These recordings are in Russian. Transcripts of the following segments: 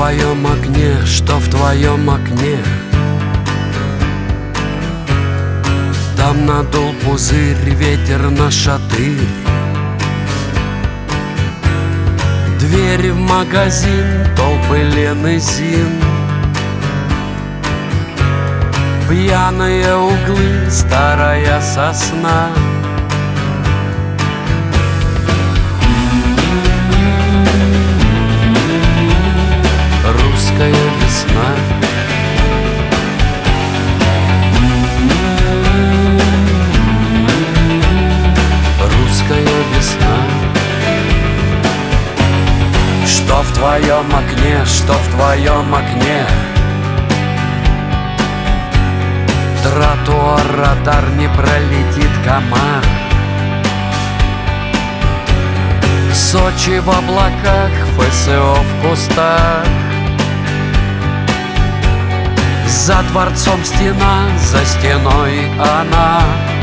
твоем окне, что в твоем окне? Там надул пузырь ветер на шатырь. Двери в магазин, толпы Лен и Зин, пьяные углы, старая сосна. Русская весна. Русская весна. Что в твоем окне, что в твоем окне? Тротуар, радар, не пролетит комар. Сочи в облаках, ФСО в кустах. За дворцом стена, за стеной она.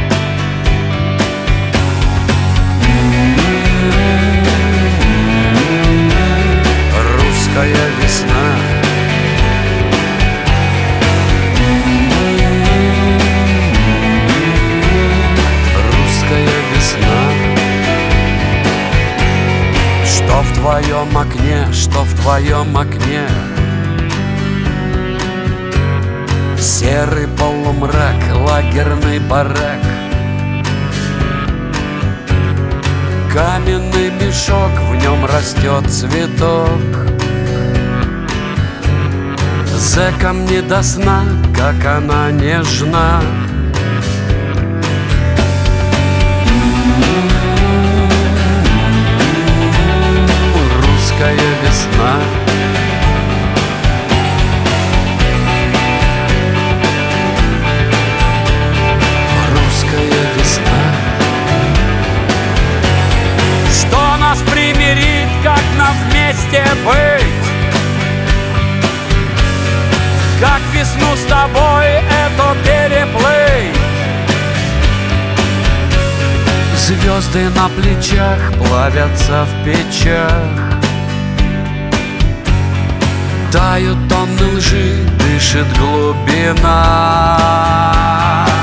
Русская весна. Русская весна. Что в твоем окне, что в твоем окне? Серый полумрак, лагерный барак. Каменный мешок, в нем растет цветок. Зэкам не до сна, как она нежна. Русская весна. Русская весна. Что нас примирит, как нам вместе быть? Как весну с тобой эту переплыть? Звезды на плечах плавятся в печах. Тают тонны лжи, дышит глубина.